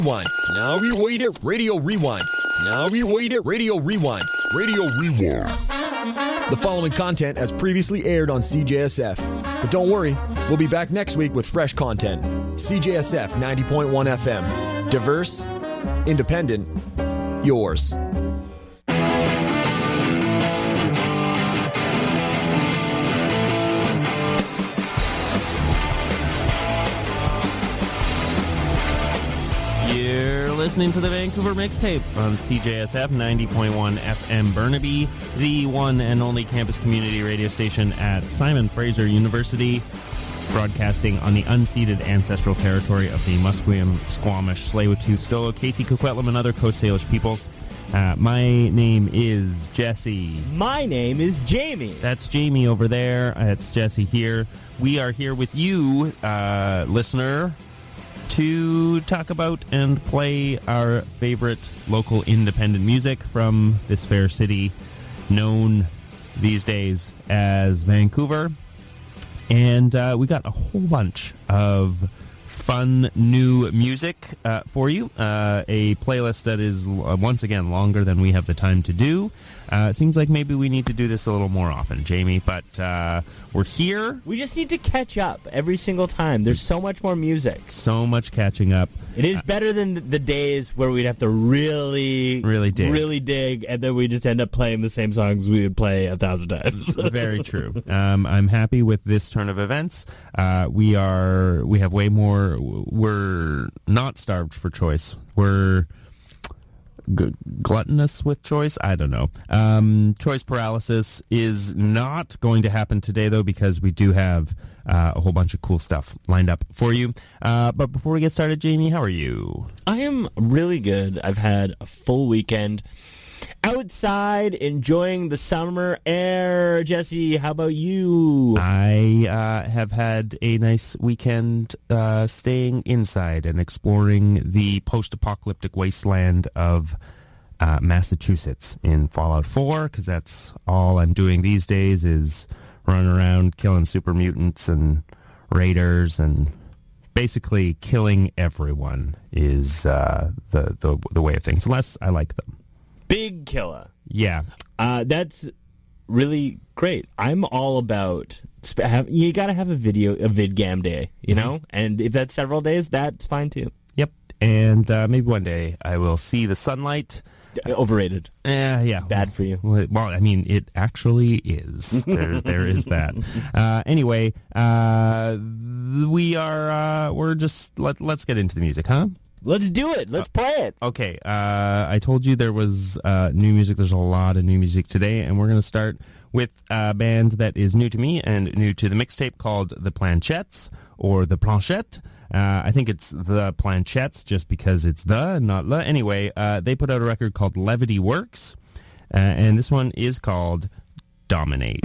Rewind. Now we wait it. Radio Rewind. Now we wait it. Radio Rewind. Radio Rewind. The following content as previously aired on CJSF. But don't worry, we'll be back next week with fresh content. CJSF 90.1 FM. Diverse, independent, yours. You're listening to the Vancouver Mixtape on CJSF 90.1 FM Burnaby, the one and only campus community radio station at Simon Fraser University, broadcasting on the unceded ancestral territory of the Musqueam, Squamish, Tsleil-Waututh, Stolo, Métis, Coquitlam, and other Coast Salish peoples. My name is Jesse. My name is Jamie. That's Jamie over there. It's Jesse here. We are here with you, listener, to talk about and play our favorite local independent music from this fair city known these days as Vancouver. And we got a whole bunch of fun new music for you. A playlist that is, once again, longer than we have the time to do. Seems like maybe we need to do this a little more often, Jamie, but we're here. We just need to catch up every single time. There's so much more music. So much catching up. It is better than the days where we'd have to really dig, and then we just end up playing the same songs we would play 1,000 times. Very true. I'm happy with this turn of events. We have way more. We're not starved for choice. We're gluttonous with choice. I don't know. Choice paralysis is not going to happen today, though, because we do have a whole bunch of cool stuff lined up for you. But before we get started, Jamie, how are you? I am really good. I've had a full weekend outside enjoying the summer air. Jesse, how about you? I have had a nice weekend staying inside and exploring the post-apocalyptic wasteland of Massachusetts in Fallout 4, because that's all I'm doing these days is running around killing super mutants and raiders, and basically killing everyone is the way of things, unless I like them. Big killer. Yeah. That's really great. I'm all about... You got to have a VidGam day, you know? And if that's several days, that's fine too. Yep. And maybe one day I will see the sunlight. Overrated. Yeah. It's bad for you. Well, I mean, it actually is. There is that. Anyway, let's get into the music, huh? Let's do it. Let's play it. Okay. I told you there was new music. There's a lot of new music today, and we're going to start with a band that is new to me and new to the mixtape called The Planchettes, or The Planchette. I think it's The Planchettes just because it's the, not la. Anyway, they put out a record called Levity Works, and this one is called Dominate.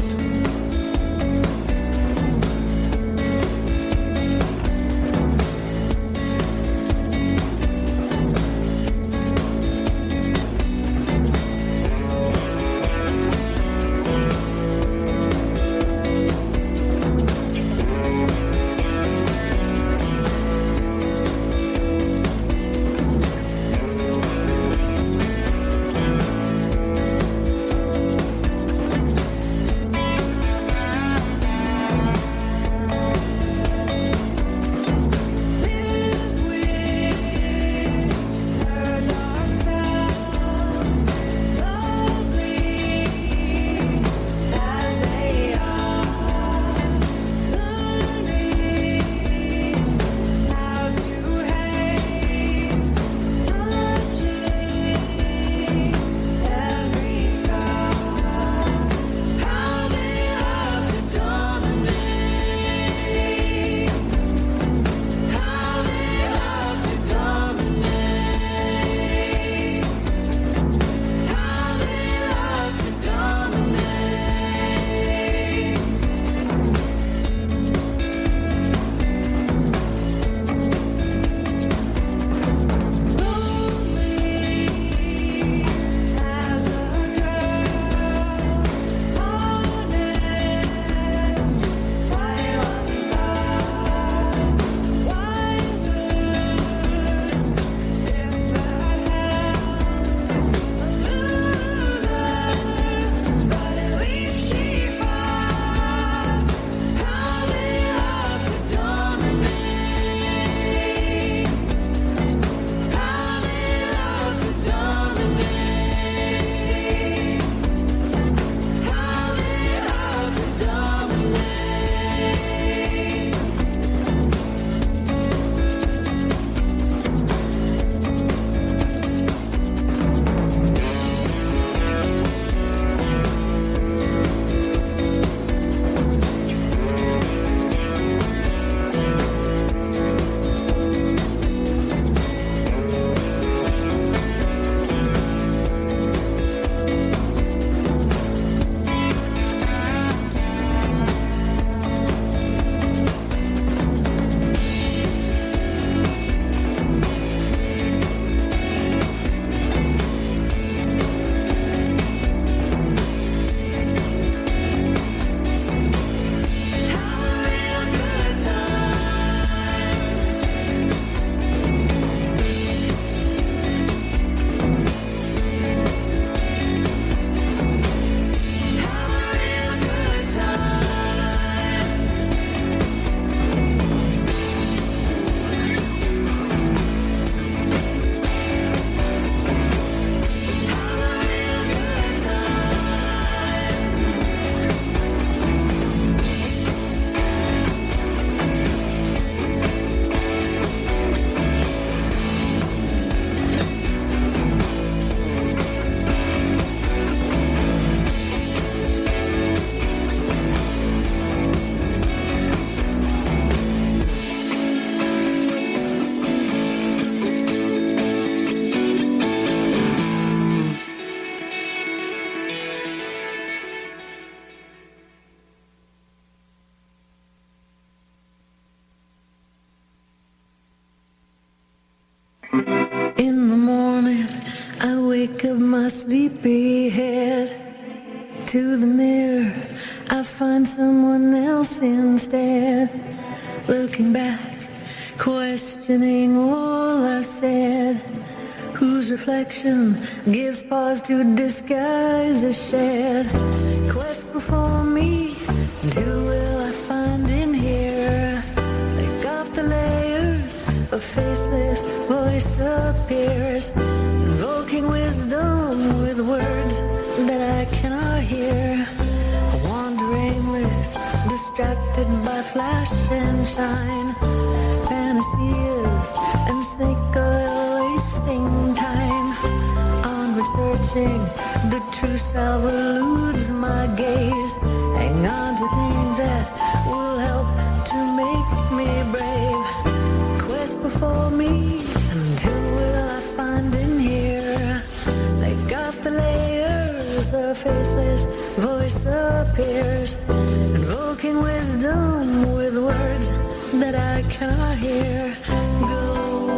my sleepy head to the mirror, I find someone else instead. Looking back, questioning all I've said. Whose reflection gives pause to disguise a shed. Quest before me, and who will I find in here? Take off the layers, a faceless voice appears, invoking wisdom with words that I cannot hear. I wander aimless, distracted by flash and shine, fantasies and snake oil wasting time. Onward searching, the true self eludes my gaze. Hang on to things that will help to make me brave. Quest before me, and who will I find in here? Take off the layers, a faceless voice appears, invoking wisdom with words that I cannot hear. Go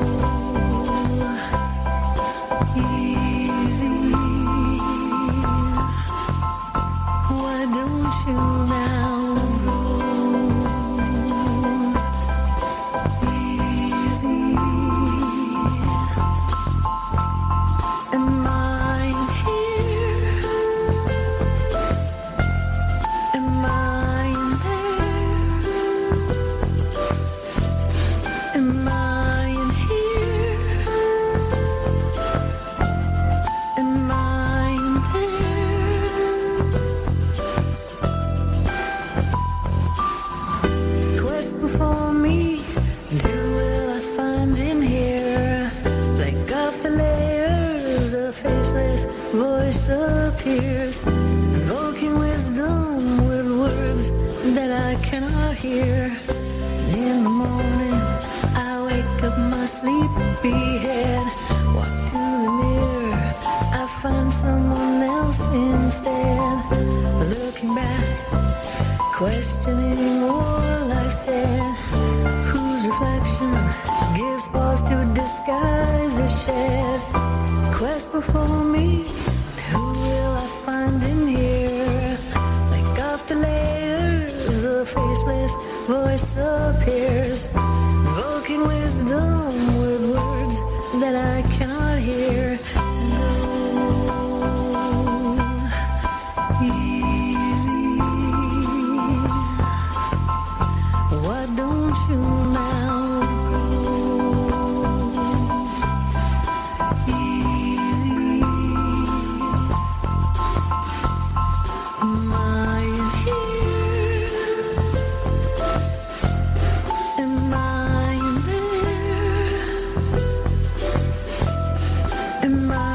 easy. Why don't you now go easy? Am I here? Am I there? Am I in here? Am I in there? Quest before me, and who will I find in here? Break off the layers, a faceless voice appears, invoking wisdom with words that I cannot hear. In the morning, I wake up my sleepy head, walk to the mirror, I find someone else instead. Looking back, questioning all I've said. Whose reflection gives pause to disguise a shed. Quest before me, who will I find in here? Take off the layers, a faceless voice appears, invoking wisdom with words that I cannot hear. No, easy. Why don't you now go easy? Am I in here? Am I in there? Am I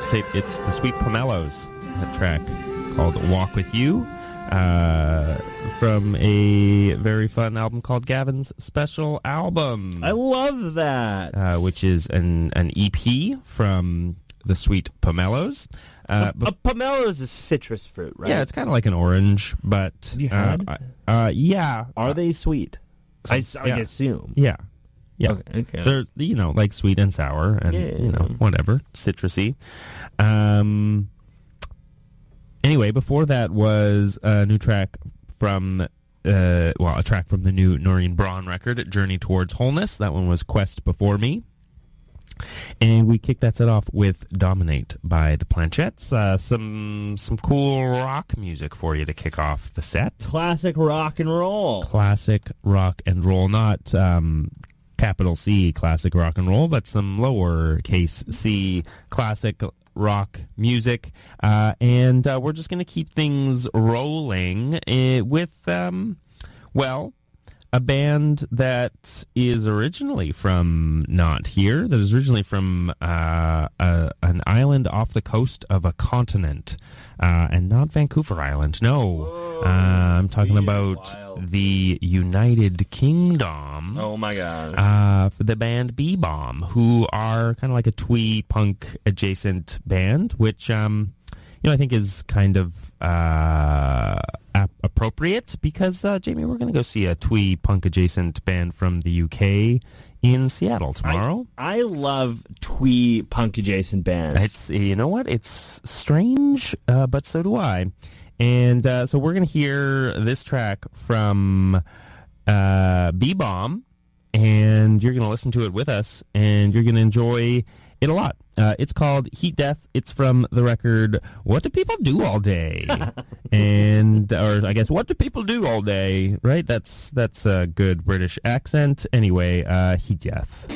mixtape. It's the Sweet Pomelos, that track called Walk With You, from a very fun album called Gavin's Special Album. I love that. Which is an EP from the Sweet Pomelos. A pomelo is a citrus fruit, right? Yeah, it's kind of like an orange, but... Have you had? Yeah. Are they sweet? I assume. Yeah. Yeah. Okay. They're, like sweet and sour and, whatever, citrusy. Anyway, before that was a new track from, a track from the new Noreen Braun record, Journey Towards Wholeness. That one was Quest Before Me. And we kicked that set off with Dominate by the Planchettes. Some cool rock music for you to kick off the set. Classic rock and roll. Classic rock and roll, not capital C classic rock and roll, but some lowercase c classic rock music. And we're just going to keep things rolling with, a band that is originally from not here, that is originally from an island off the coast of a continent, and not Vancouver Island. No, I'm talking about the United Kingdom. Oh my god! For the band B-Bomb, who are kind of like a twee punk adjacent band, which I think is kind of appropriate because, Jamie, we're going to go see a twee punk adjacent band from the UK in Seattle tomorrow. I love twee punk adjacent bands. It's, you know what? It's strange, but so do I. And so we're going to hear this track from B-Bomb, and you're going to listen to it with us, and you're going to enjoy it a lot. It's called Heat Death. It's from the record What Do People Do All Day? or I guess What Do People Do All Day? Right? That's a good British accent. Anyway, Heat Death.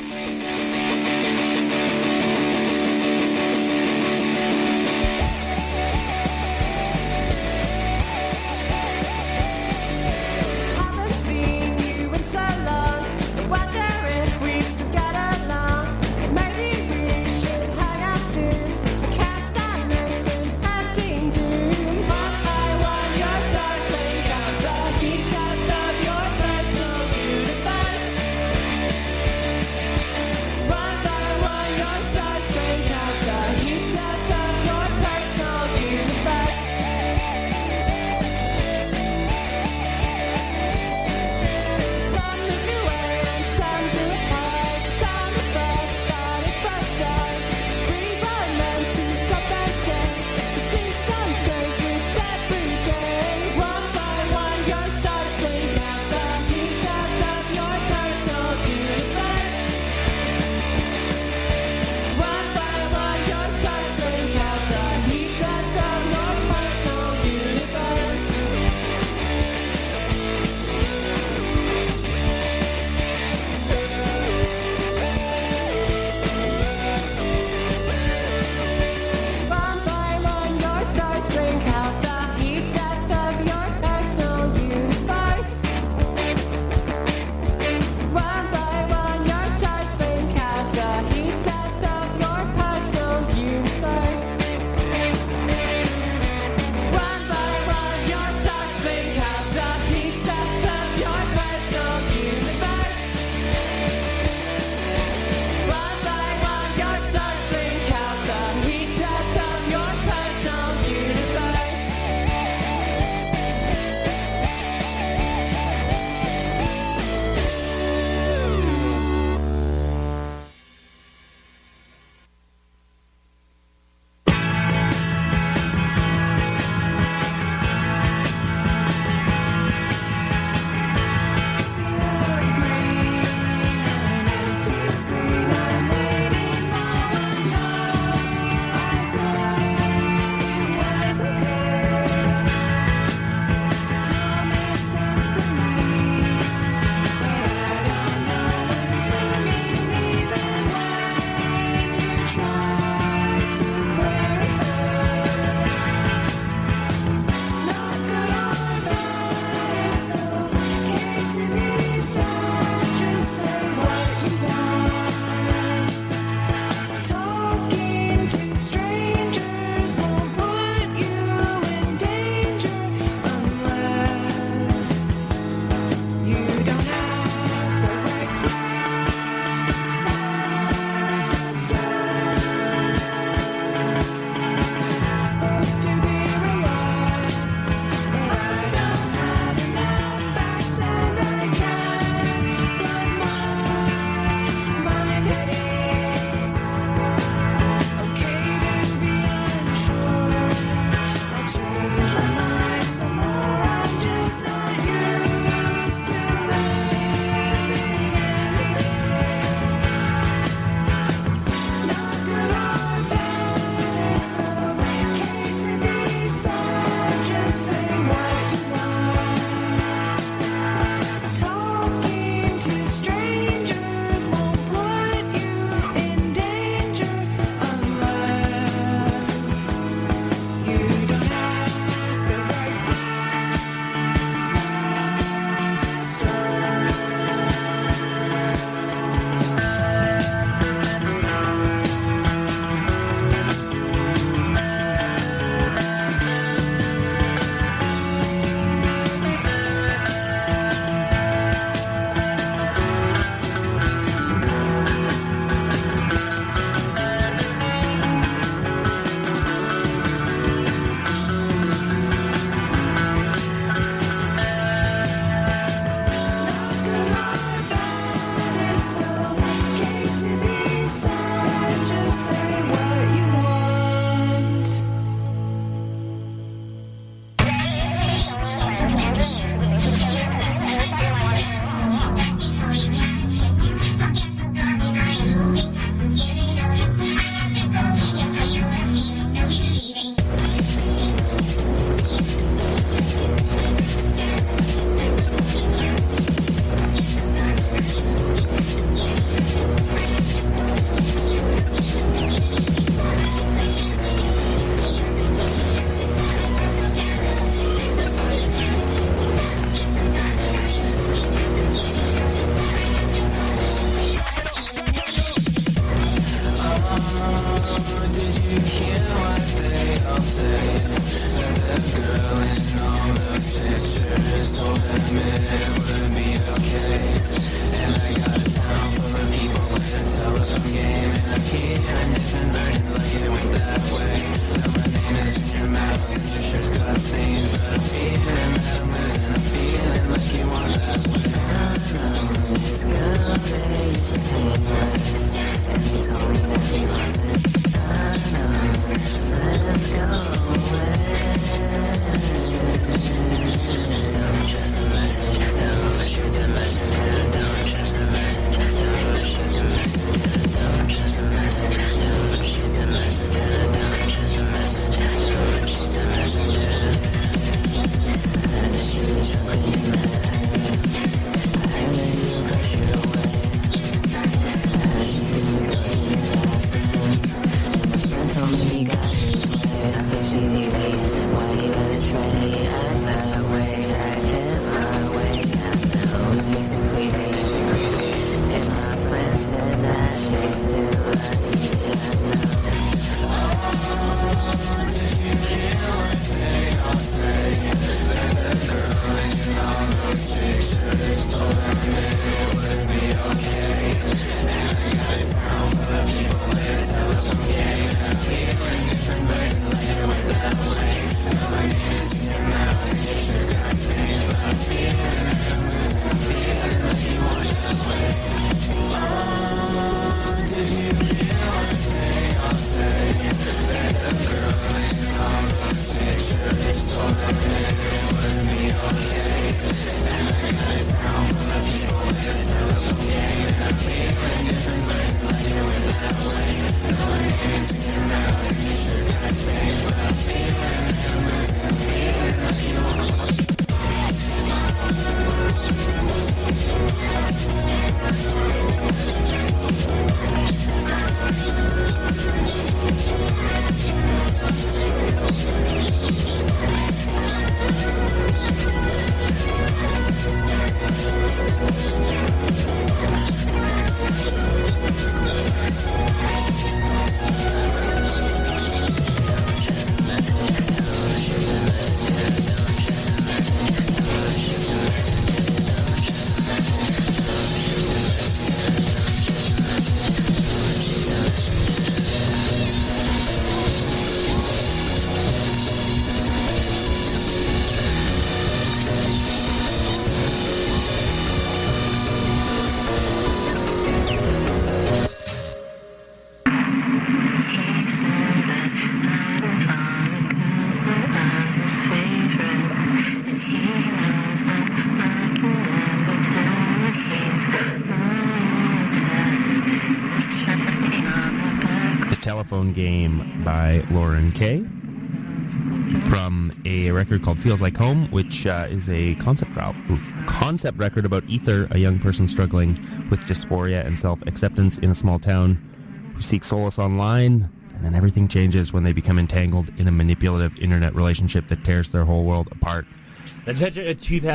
Game by Lauren Kay from a record called Feels Like Home, which is a concept record about Ether, a young person struggling with dysphoria and self-acceptance in a small town who seeks solace online, and then everything changes when they become entangled in a manipulative internet relationship that tears their whole world apart. That's such a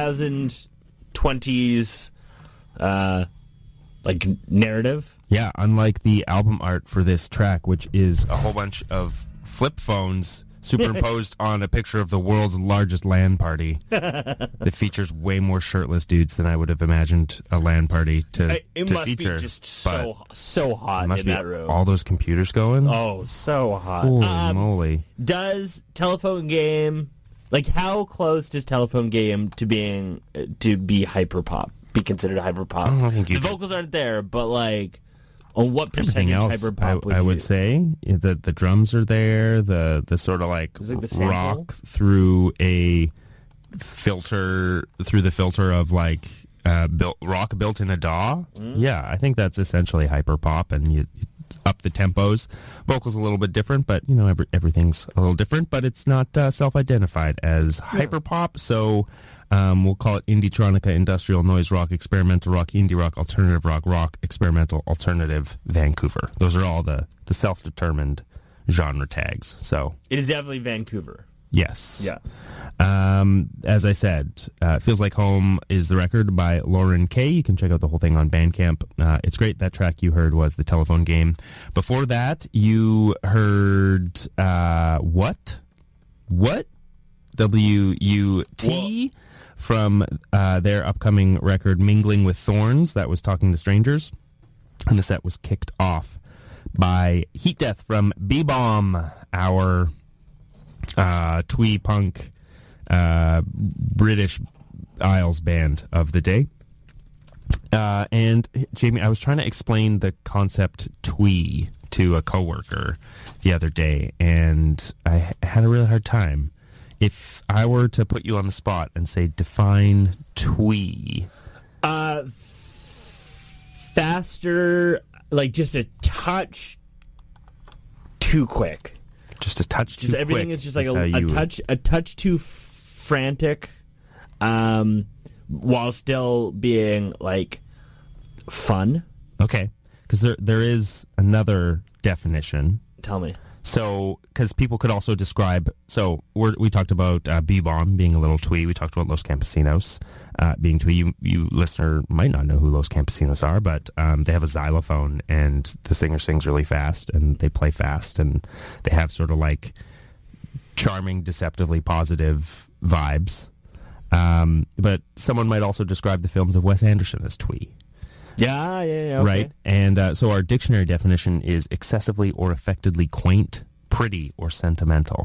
2020s narrative. Yeah, unlike the album art for this track, which is a whole bunch of flip phones superimposed on a picture of the world's largest LAN party that features way more shirtless dudes than I would have imagined a LAN party to feature. It must be just so hot in that room. All those computers going? Oh, so hot. Holy moly. Does Telephone Game, how close does Telephone Game to be hyperpop, be considered hyperpop? I don't think the vocals aren't there, but on what percentage else, hyperpop I would say the drums are there, the sort of the rock through a filter, through the filter of rock built in a DAW. Yeah, I think that's essentially hyperpop, and you up the tempos. Vocals a little bit different, but everything's a little different, but it's not self-identified as hyperpop, so we'll call it indie-tronica, industrial noise rock, experimental rock, indie rock, alternative rock, experimental, alternative, Vancouver. Those are all the self-determined genre tags. So it is definitely Vancouver. Yes. Yeah. As I said, Feels Like Home is the record by Lauren Kay. You can check out the whole thing on Bandcamp. It's great. That track you heard was The Telephone Game. Before that, you heard what? W-U-T from their upcoming record Mingling with Thorns. That was Talking to Strangers. And the set was kicked off by Heat Death from B-Bomb, our twee punk British Isles band of the day. And Jamie, I was trying to explain the concept twee to a coworker the other day, and I had a really hard time. If I were to put you on the spot and say, define twee. Faster, just a touch too quick. Just a touch too quick. Everything is just a touch too frantic, while still being fun. Okay, because there is another definition. Tell me. So, because people could also describe. So we talked about B-Bomb being a little twee. We talked about Los Campesinos being twee. You listener might not know who Los Campesinos are, but they have a xylophone, and the singer sings really fast, and they play fast, and they have sort of charming, deceptively positive vibes. But someone might also describe the films of Wes Anderson as twee. Yeah, okay. Right? And so our dictionary definition is excessively or affectedly quaint, pretty, or sentimental.